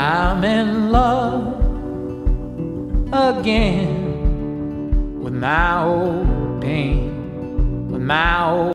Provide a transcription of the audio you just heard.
I'm in love again with my old pain, with my old